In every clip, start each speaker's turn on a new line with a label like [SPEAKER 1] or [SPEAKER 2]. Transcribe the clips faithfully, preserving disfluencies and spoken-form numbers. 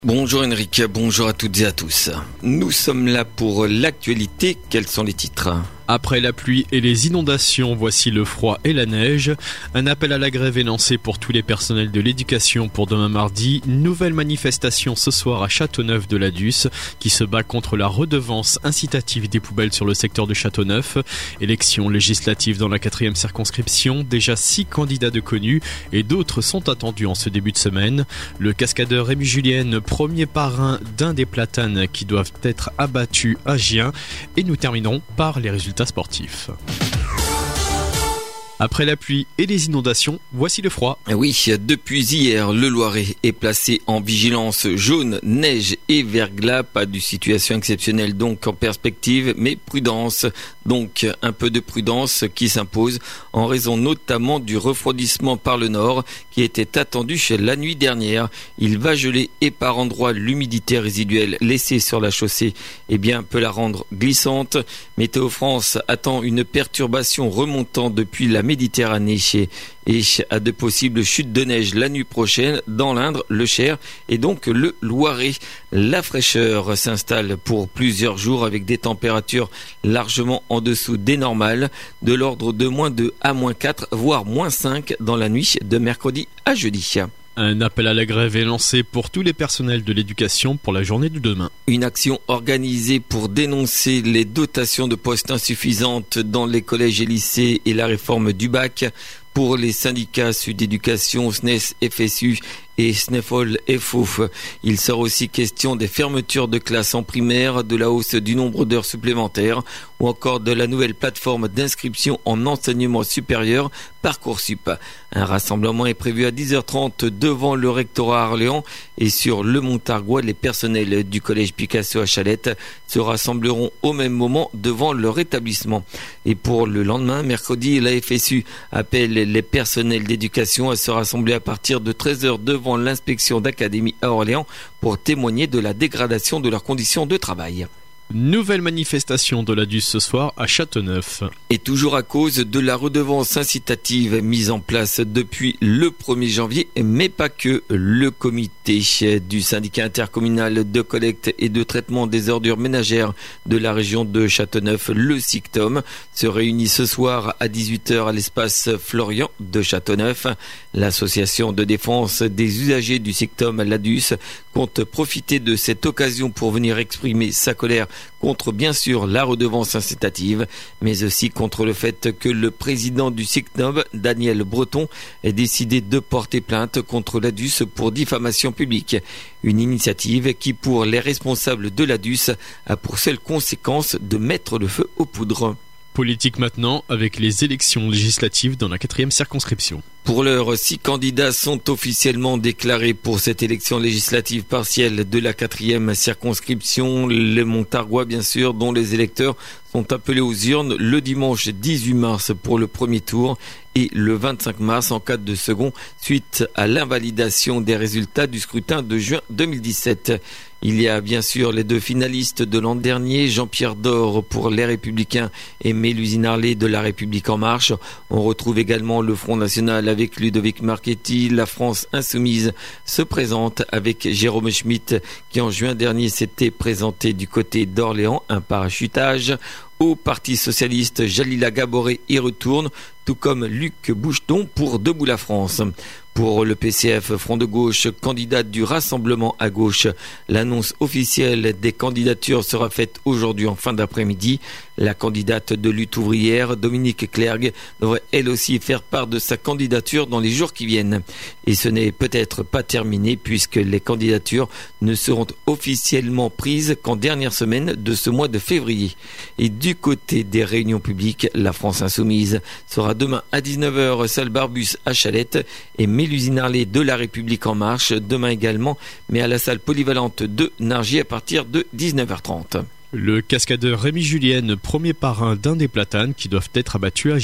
[SPEAKER 1] Bonjour Henrik, bonjour à toutes et à tous. Nous sommes là pour l'actualité. Quels sont les titres ?
[SPEAKER 2] Après la pluie et les inondations, voici le froid et la neige. Un appel à la grève est lancé pour tous les personnels de l'éducation pour demain mardi. Nouvelle manifestation ce soir à Châteauneuf-de-Ladus qui se bat contre la redevance incitative des poubelles sur le secteur de Châteauneuf. Élection législative dans la quatrième circonscription. Déjà six candidats de connus et d'autres sont attendus en ce début de semaine. Le cascadeur Rémi Julienne, premier parrain d'un des platanes qui doivent être abattus à Gien. Et nous terminerons par les résultats sportifs. Après la pluie et les inondations, voici le froid.
[SPEAKER 1] Oui, depuis hier, le Loiret est placé en vigilance jaune, neige et verglas. Pas de situation exceptionnelle donc en perspective, mais prudence. Donc un peu de prudence qui s'impose en raison notamment du refroidissement par le nord qui était attendu la nuit dernière. Il va geler et par endroits l'humidité résiduelle laissée sur la chaussée eh bien, peut la rendre glissante. Météo France attend une perturbation remontant depuis la Méditerranée et à de possibles chutes de neige la nuit prochaine dans l'Indre, le Cher et donc le Loiret. La fraîcheur s'installe pour plusieurs jours avec des températures largement en dessous des normales, de l'ordre de moins deux à moins quatre, voire moins cinq dans la nuit de mercredi à jeudi.
[SPEAKER 2] Un appel à la grève est lancé pour tous les personnels de l'éducation pour la journée de demain.
[SPEAKER 1] Une action organisée pour dénoncer les dotations de postes insuffisantes dans les collèges et lycées et la réforme du bac. Pour les syndicats Sud Éducation, S N E S, F S U et SNEFOL F O F. Il sera aussi question des fermetures de classes en primaire, de la hausse du nombre d'heures supplémentaires ou encore de la nouvelle plateforme d'inscription en enseignement supérieur Parcoursup. Un rassemblement est prévu à dix heures trente devant le rectorat à Orléans et sur le Montargois, les personnels du collège Picasso à Chalette se rassembleront au même moment devant leur établissement. Et pour le lendemain, mercredi, la F S U appelle les personnels d'éducation à se rassembler à partir de treize heures devant l'inspection d'académie à Orléans pour témoigner de la dégradation de leurs conditions de travail.
[SPEAKER 2] Nouvelle manifestation de Ladus ce soir à Châteauneuf.
[SPEAKER 1] Et toujours à cause de la redevance incitative mise en place depuis le premier janvier, mais pas que. Le comité du syndicat intercommunal de collecte et de traitement des ordures ménagères de la région de Châteauneuf, le SICTOM, se réunit ce soir à dix-huit heures à l'espace Florian de Châteauneuf. L'association de défense des usagers du SICTOM Ladus compte profiter de cette occasion pour venir exprimer sa colère contre bien sûr la redevance incitative, mais aussi contre le fait que le président du SICTOM, Daniel Breton, ait décidé de porter plainte contre l'Adus pour diffamation publique. Une initiative qui, pour les responsables de l'Adus, a pour seule conséquence de mettre le feu aux poudres.
[SPEAKER 2] Politique maintenant avec les élections législatives dans la quatrième circonscription.
[SPEAKER 1] Pour l'heure, six candidats sont officiellement déclarés pour cette élection législative partielle de la quatrième circonscription, le Montargois bien sûr, dont les électeurs sont appelés aux urnes le dimanche dix-huit mars pour le premier tour et le vingt-cinq mars en cas de second suite à l'invalidation des résultats du scrutin de juin deux mille dix-sept. Il y a bien sûr les deux finalistes de l'an dernier, Jean-Pierre Dor pour les Républicains et Mélusine Harlé de La République En Marche. On retrouve également le Front National avec Ludovic Marchetti. La France Insoumise se présente avec Jérôme Schmitt qui en juin dernier s'était présenté du côté d'Orléans, un parachutage. Au Parti Socialiste, Jalila Gaboré y retourne, tout comme Luc Boucheton pour Debout la France. Pour le P C F Front de Gauche, candidate du Rassemblement à gauche, l'annonce officielle des candidatures sera faite aujourd'hui en fin d'après-midi. La candidate de lutte ouvrière, Dominique Clergue, devrait elle aussi faire part de sa candidature dans les jours qui viennent. Et ce n'est peut-être pas terminé puisque les candidatures ne seront officiellement prises qu'en dernière semaine de ce mois de février. Et du côté des réunions publiques, la France Insoumise sera demain à dix-neuf heures, salle Barbus à Chalette et Mélusine Harlé de La République En Marche, demain également, mais à la salle polyvalente de Nargy à partir de dix-neuf heures trente.
[SPEAKER 2] Le cascadeur Rémi Julienne, premier parrain d'un des platanes qui doivent être abattus à Gien.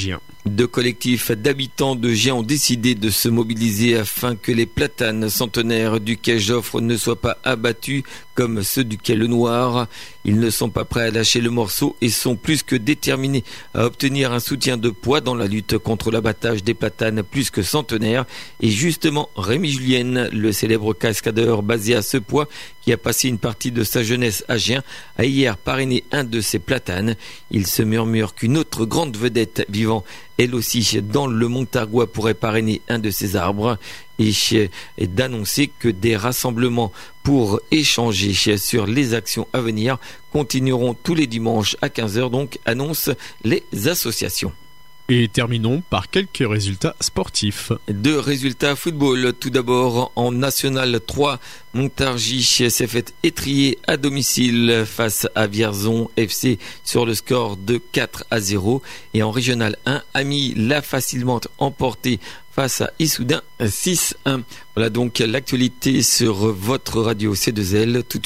[SPEAKER 1] Deux collectifs d'habitants de Gien ont décidé de se mobiliser afin que les platanes centenaires du quai Joffre ne soient pas abattus comme ceux du quai Le Noir. Ils ne sont pas prêts à lâcher le morceau et sont plus que déterminés à obtenir un soutien de poids dans la lutte contre l'abattage des platanes plus que centenaires. Et justement, Rémi Julienne, le célèbre cascadeur basé à Sepoix, qui a passé une partie de sa jeunesse à Gien, a hier parrainé un de ces platanes. Il se murmure qu'une autre grande vedette vivant, elle aussi dans le Montargois, pourrait parrainer un de ces arbres, et, et d'annoncer que des rassemblements pour échanger sur les actions à venir continueront tous les dimanches à quinze heures, donc annoncent les associations.
[SPEAKER 2] Et terminons par quelques résultats sportifs.
[SPEAKER 1] Deux résultats football. Tout d'abord, en National trois, Montargis s'est fait étrier à domicile face à Vierzon F C sur le score de quatre à zéro. Et en Régional un, Ami l'a facilement emporté face à Issoudun six un. Voilà donc l'actualité sur votre radio C deux L. Tout de suite.